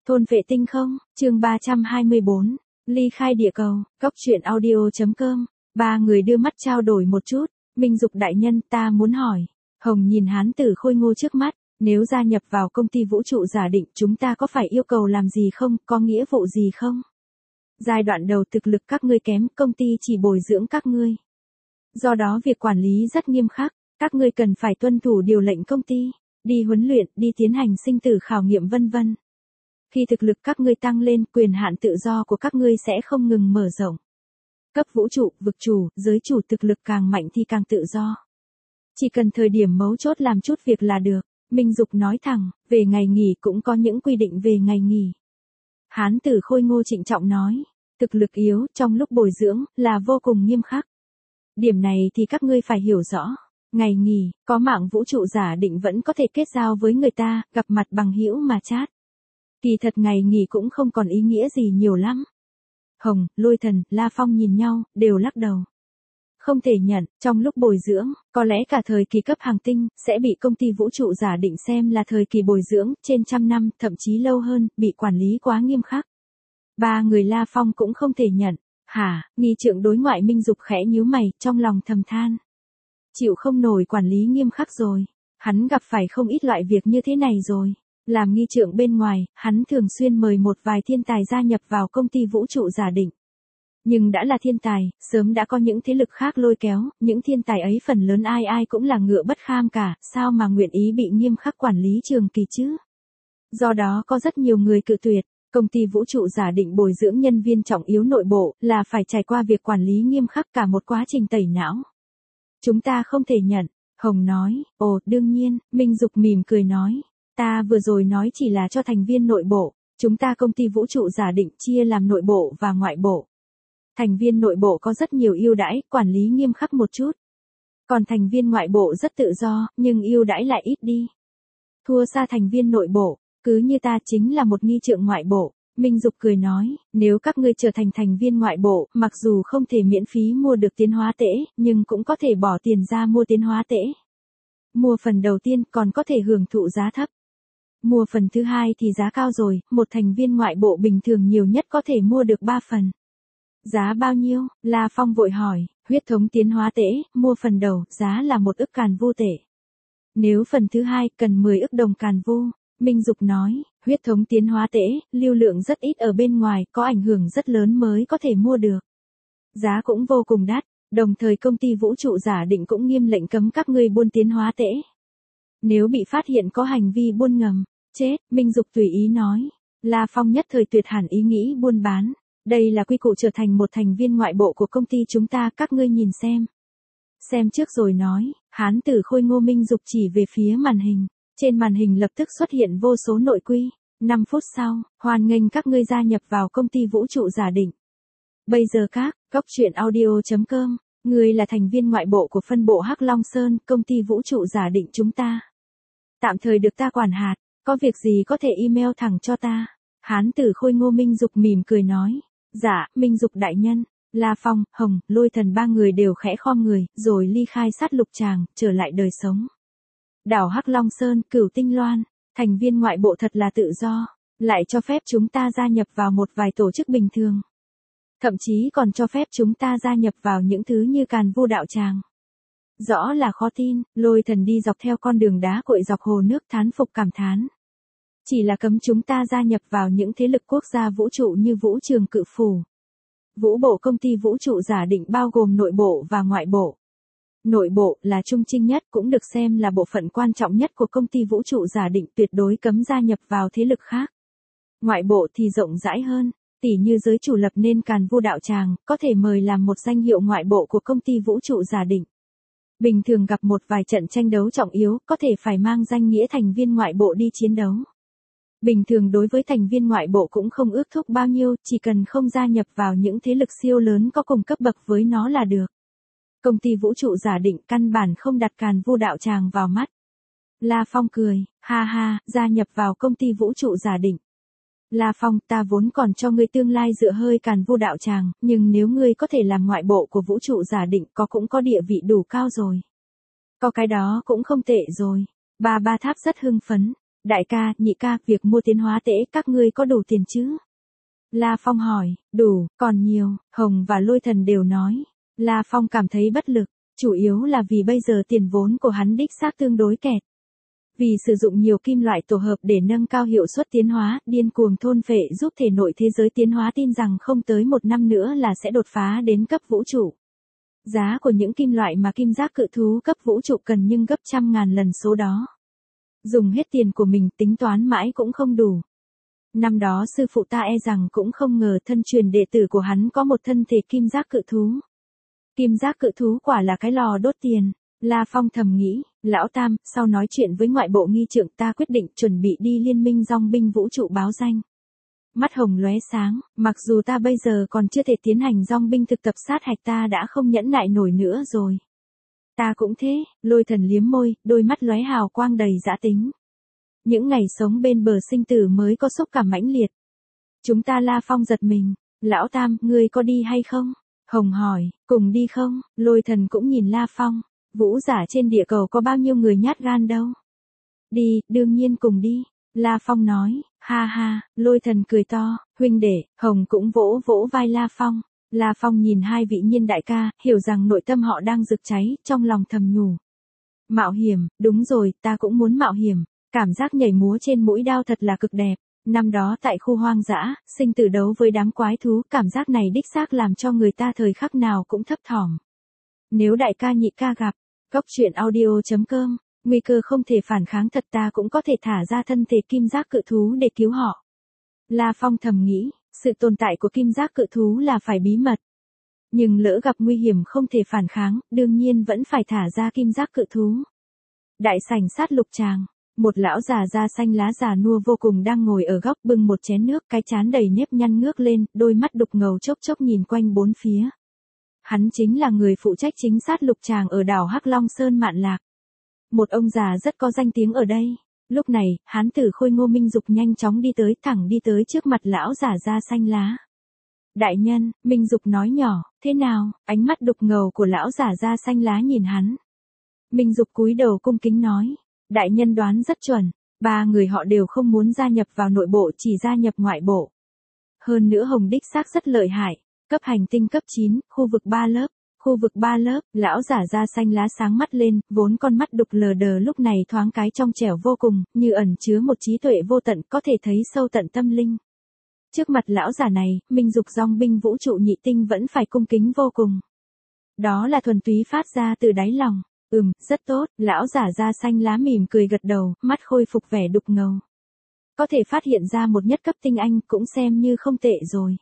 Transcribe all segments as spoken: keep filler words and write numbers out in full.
Thôn vệ tinh không, chương ba trăm hai mươi bốn, ly khai địa cầu, góc truyện audio.com, ba người đưa mắt trao đổi một chút, Minh Dục đại nhân ta muốn hỏi, Hồng nhìn hán tử khôi ngô trước mắt, nếu gia nhập vào công ty vũ trụ giả định chúng ta có phải yêu cầu làm gì không, có nghĩa vụ gì không? Giai đoạn đầu thực lực các ngươi kém, công ty chỉ bồi dưỡng các ngươi. Do đó việc quản lý rất nghiêm khắc, các ngươi cần phải tuân thủ điều lệnh công ty, đi huấn luyện, đi tiến hành sinh tử khảo nghiệm vân vân. Khi thực lực các ngươi tăng lên, quyền hạn tự do của các ngươi sẽ không ngừng mở rộng. Cấp vũ trụ, vực chủ, giới chủ thực lực càng mạnh thì càng tự do. Chỉ cần thời điểm mấu chốt làm chút việc là được. Minh Dục nói thẳng, về ngày nghỉ cũng có những quy định về ngày nghỉ. Hán tử khôi ngô trịnh trọng nói, thực lực yếu trong lúc bồi dưỡng là vô cùng nghiêm khắc. Điểm này thì các ngươi phải hiểu rõ. Ngày nghỉ, có mạng vũ trụ giả định vẫn có thể kết giao với người ta, gặp mặt bằng hữu mà chat. Kỳ thật ngày nghỉ cũng không còn ý nghĩa gì nhiều lắm. Hồng, Lôi Thần, La Phong nhìn nhau, đều lắc đầu. Không thể nhận, trong lúc bồi dưỡng, có lẽ cả thời kỳ cấp hàng tinh, sẽ bị công ty vũ trụ giả định xem là thời kỳ bồi dưỡng, trên trăm năm, thậm chí lâu hơn, bị quản lý quá nghiêm khắc. Ba người La Phong cũng không thể nhận. Hả, nghi trượng đối ngoại Minh Dục khẽ nhíu mày, trong lòng thầm than. Chịu không nổi quản lý nghiêm khắc rồi. Hắn gặp phải không ít loại việc như thế này rồi. Làm nghi trượng bên ngoài, hắn thường xuyên mời một vài thiên tài gia nhập vào công ty vũ trụ giả định. Nhưng đã là thiên tài, sớm đã có những thế lực khác lôi kéo, những thiên tài ấy phần lớn ai ai cũng là ngựa bất kham cả, sao mà nguyện ý bị nghiêm khắc quản lý trường kỳ chứ? Do đó có rất nhiều người cự tuyệt, công ty vũ trụ giả định bồi dưỡng nhân viên trọng yếu nội bộ là phải trải qua việc quản lý nghiêm khắc cả một quá trình tẩy não. Chúng ta không thể nhận, Hồng nói, ồ, đương nhiên, Minh Dục mỉm cười nói, ta vừa rồi nói chỉ là cho thành viên nội bộ, chúng ta công ty vũ trụ giả định chia làm nội bộ và ngoại bộ. Thành viên nội bộ có rất nhiều ưu đãi, quản lý nghiêm khắc một chút. Còn thành viên ngoại bộ rất tự do, nhưng ưu đãi lại ít đi. Thua xa thành viên nội bộ, cứ như ta chính là một nghi trượng ngoại bộ. Minh Dục cười nói, nếu các ngươi trở thành thành viên ngoại bộ, mặc dù không thể miễn phí mua được tiến hóa tễ, nhưng cũng có thể bỏ tiền ra mua tiến hóa tễ. Mua phần đầu tiên còn có thể hưởng thụ giá thấp. Mua phần thứ hai thì giá cao rồi, một thành viên ngoại bộ bình thường nhiều nhất có thể mua được ba phần. Giá bao nhiêu? La Phong vội hỏi, huyết thống tiến hóa tễ, mua phần đầu, giá là một ức càn vu tệ. Nếu phần thứ hai, cần mười ức đồng càn vu. Minh Dục nói, huyết thống tiến hóa tễ, lưu lượng rất ít ở bên ngoài, có ảnh hưởng rất lớn mới có thể mua được. Giá cũng vô cùng đắt, đồng thời công ty vũ trụ giả định cũng nghiêm lệnh cấm các ngươi buôn tiến hóa tễ. Nếu bị phát hiện có hành vi buôn ngầm, chết, Minh Dục tùy ý nói. La Phong nhất thời tuyệt hẳn ý nghĩ buôn bán. Đây là quy củ trở thành một thành viên ngoại bộ của công ty chúng ta, các ngươi nhìn xem. Xem trước rồi nói, hán tử khôi ngô Minh Dục chỉ về phía màn hình. Trên màn hình lập tức xuất hiện vô số nội quy. năm phút sau, hoan nghênh các ngươi gia nhập vào công ty vũ trụ giả định. Bây giờ các, góc truyện audio.com, ngươi là thành viên ngoại bộ của phân bộ Hắc Long Sơn, công ty vũ trụ giả định chúng ta. Tạm thời được ta quản hạt, có việc gì có thể email thẳng cho ta. Hán tử khôi ngô Minh Dục mỉm cười nói. Dạ, Minh Dục đại nhân. La Phong, Hồng, Lôi Thần ba người đều khẽ khom người, rồi ly khai sát lục tràng, trở lại đời sống. Đảo Hắc Long Sơn, Cửu Tinh Loan, thành viên ngoại bộ thật là tự do, lại cho phép chúng ta gia nhập vào một vài tổ chức bình thường. Thậm chí còn cho phép chúng ta gia nhập vào những thứ như Càn Vu đạo tràng. Rõ là khó tin, Lôi Thần đi dọc theo con đường đá cội dọc hồ nước thán phục cảm thán. Chỉ là cấm chúng ta gia nhập vào những thế lực quốc gia vũ trụ như Vũ Trường Cự Phủ. Vũ bộ công ty vũ trụ giả định bao gồm nội bộ và ngoại bộ. Nội bộ là trung trinh nhất, cũng được xem là bộ phận quan trọng nhất của công ty vũ trụ giả định, tuyệt đối cấm gia nhập vào thế lực khác. Ngoại bộ thì rộng rãi hơn, tỉ như giới chủ lập nên Càn Vu đạo tràng, có thể mời làm một danh hiệu ngoại bộ của công ty vũ trụ giả định. Bình thường gặp một vài trận tranh đấu trọng yếu, có thể phải mang danh nghĩa thành viên ngoại bộ đi chiến đấu. Bình thường đối với thành viên ngoại bộ cũng không ước thúc bao nhiêu, chỉ cần không gia nhập vào những thế lực siêu lớn có cùng cấp bậc với nó là được. Công ty vũ trụ giả định căn bản không đặt Càn Vu đạo tràng vào mắt. La Phong cười, ha ha, gia nhập vào công ty vũ trụ giả định. La Phong, ta vốn còn cho ngươi tương lai dựa hơi Càn Vu đạo tràng, nhưng nếu ngươi có thể làm ngoại bộ của vũ trụ giả định có cũng có địa vị đủ cao rồi. Có cái đó cũng không tệ rồi. Ba Ba Tháp rất hưng phấn. Đại ca, nhị ca, việc mua tiến hóa tễ các ngươi có đủ tiền chứ? La Phong hỏi, đủ, còn nhiều, Hồng và Lôi Thần đều nói. La Phong cảm thấy bất lực, chủ yếu là vì bây giờ tiền vốn của hắn đích xác tương đối kẹt. Vì sử dụng nhiều kim loại tổ hợp để nâng cao hiệu suất tiến hóa, điên cuồng thôn phệ giúp thể nội thế giới tiến hóa, tin rằng không tới một năm nữa là sẽ đột phá đến cấp vũ trụ. Giá của những kim loại mà kim giác cự thú cấp vũ trụ cần nhưng gấp trăm ngàn lần số đó. Dùng hết tiền của mình tính toán mãi cũng không đủ. Năm đó sư phụ ta e rằng cũng không ngờ thân truyền đệ tử của hắn có một thân thể kim giác cự thú. Kim giác cự thú quả là cái lò đốt tiền. La Phong thầm nghĩ, lão Tam, sau nói chuyện với ngoại bộ nghi trượng ta quyết định chuẩn bị đi liên minh dòng binh vũ trụ báo danh. Mắt Hồng lóe sáng, mặc dù ta bây giờ còn chưa thể tiến hành dòng binh thực tập sát hạch ta đã không nhẫn nại nổi nữa rồi. Ta cũng thế, Lôi Thần liếm môi, đôi mắt lóe hào quang đầy dã tính. Những ngày sống bên bờ sinh tử mới có xúc cảm mãnh liệt. Chúng ta La Phong giật mình, lão Tam, ngươi có đi hay không? Hồng hỏi, cùng đi không? Lôi Thần cũng nhìn La Phong, vũ giả trên địa cầu có bao nhiêu người nhát gan đâu. Đi, đương nhiên cùng đi. La Phong nói, ha ha, Lôi Thần cười to, huynh đệ, Hồng cũng vỗ vỗ vai La Phong. La Phong nhìn hai vị Nhiên đại ca, hiểu rằng nội tâm họ đang rực cháy, trong lòng thầm nhủ. Mạo hiểm, đúng rồi, ta cũng muốn mạo hiểm, cảm giác nhảy múa trên mũi đao thật là cực đẹp. Năm đó tại khu hoang dã, sinh tử đấu với đám quái thú, cảm giác này đích xác làm cho người ta thời khắc nào cũng thấp thỏm. Nếu đại ca nhị ca gặp, góc truyện audio chấm com, nguy cơ không thể phản kháng thật ta cũng có thể thả ra thân thể kim giác cự thú để cứu họ. La Phong thầm nghĩ, sự tồn tại của kim giác cự thú là phải bí mật. Nhưng lỡ gặp nguy hiểm không thể phản kháng, đương nhiên vẫn phải thả ra kim giác cự thú. Đại sảnh sát lục tràng, một lão già da xanh lá già nua vô cùng đang ngồi ở góc bưng một chén nước, cái trán đầy nếp nhăn ngước lên, đôi mắt đục ngầu chốc chốc nhìn quanh bốn phía. Hắn chính là người phụ trách chính sát lục tràng ở đảo Hắc Long Sơn Mạn Lạc. Một ông già rất có danh tiếng ở đây. Lúc này, hán tử khôi ngô Minh Dục nhanh chóng đi tới, thẳng đi tới trước mặt lão già da xanh lá. Đại nhân, Minh Dục nói nhỏ, thế nào? Ánh mắt đục ngầu của lão già da xanh lá nhìn hắn. Minh Dục cúi đầu cung kính nói, đại nhân đoán rất chuẩn, ba người họ đều không muốn gia nhập vào nội bộ, chỉ gia nhập ngoại bộ. Hơn nữa Hồng đích xác rất lợi hại, cấp hành tinh cấp chín, khu vực ba lớp. Khu vực ba lớp, lão giả da xanh lá sáng mắt lên, vốn con mắt đục lờ đờ lúc này thoáng cái trong trẻo vô cùng, như ẩn chứa một trí tuệ vô tận, có thể thấy sâu tận tâm linh. Trước mặt lão giả này, Minh Dục dòng binh vũ trụ nhị tinh vẫn phải cung kính vô cùng. Đó là thuần túy phát ra từ đáy lòng. Ừm, rất tốt, lão giả da xanh lá mỉm cười gật đầu, mắt khôi phục vẻ đục ngầu. Có thể phát hiện ra một nhất cấp tinh anh cũng xem như không tệ rồi.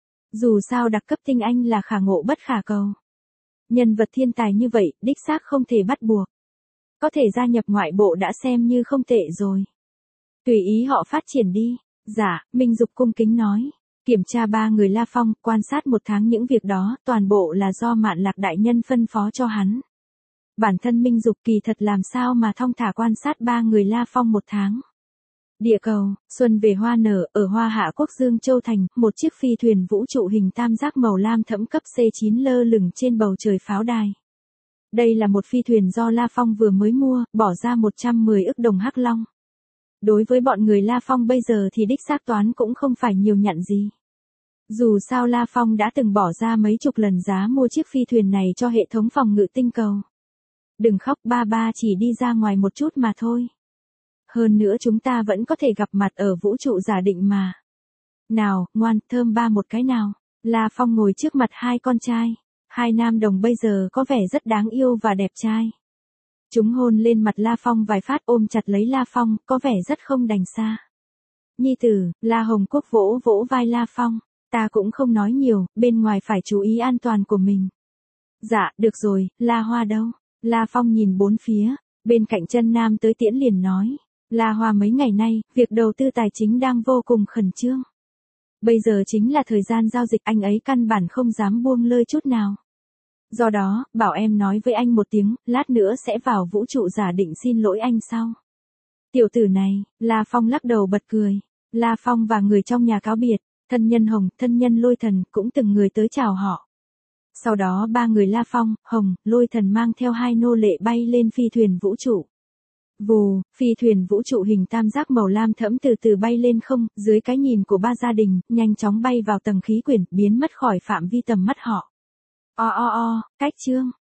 Dù sao đặc cấp tinh anh là khả ngộ bất khả cầu. Nhân vật thiên tài như vậy, đích xác không thể bắt buộc. Có thể gia nhập ngoại bộ đã xem như không tệ rồi. Tùy ý họ phát triển đi. Dạ, Minh Dục cung kính nói. Kiểm tra ba người La Phong, quan sát một tháng những việc đó, toàn bộ là do Mạn Lạc đại nhân phân phó cho hắn. Bản thân Minh Dục kỳ thật làm sao mà thong thả quan sát ba người La Phong một tháng. Địa cầu, xuân về hoa nở, ở Hoa Hạ Quốc Dương Châu Thành, một chiếc phi thuyền vũ trụ hình tam giác màu lam thẫm cấp C chín lơ lửng trên bầu trời pháo đài. Đây là một phi thuyền do La Phong vừa mới mua, bỏ ra một trăm mười ức đồng Hắc Long. Đối với bọn người La Phong bây giờ thì đích xác toán cũng không phải nhiều nhặn gì. Dù sao La Phong đã từng bỏ ra mấy chục lần giá mua chiếc phi thuyền này cho hệ thống phòng ngự tinh cầu. Đừng khóc, ba ba chỉ đi ra ngoài một chút mà thôi. Hơn nữa chúng ta vẫn có thể gặp mặt ở vũ trụ giả định mà. Nào, ngoan, thơm ba một cái nào. La Phong ngồi trước mặt hai con trai. Hai nam đồng bây giờ có vẻ rất đáng yêu và đẹp trai. Chúng hôn lên mặt La Phong vài phát, ôm chặt lấy La Phong, có vẻ rất không đành xa. Nhi tử, La Hồng Quốc vỗ vỗ vai La Phong. Ta cũng không nói nhiều, bên ngoài phải chú ý an toàn của mình. Dạ, được rồi, La Hoa đâu? La Phong nhìn bốn phía, bên cạnh chân nam tới tiễn liền nói. La Hoa mấy ngày nay, việc đầu tư tài chính đang vô cùng khẩn trương. Bây giờ chính là thời gian giao dịch, anh ấy căn bản không dám buông lơi chút nào. Do đó, bảo em nói với anh một tiếng, lát nữa sẽ vào vũ trụ giả định xin lỗi anh sau. Tiểu tử này, La Phong lắc đầu bật cười. La Phong và người trong nhà cáo biệt, thân nhân Hồng, thân nhân Lôi Thần cũng từng người tới chào họ. Sau đó ba người La Phong, Hồng, Lôi Thần mang theo hai nô lệ bay lên phi thuyền vũ trụ. Vù, phi thuyền vũ trụ hình tam giác màu lam thẫm từ từ bay lên không, dưới cái nhìn của ba gia đình, nhanh chóng bay vào tầng khí quyển, biến mất khỏi phạm vi tầm mắt họ. O o o, cách chương.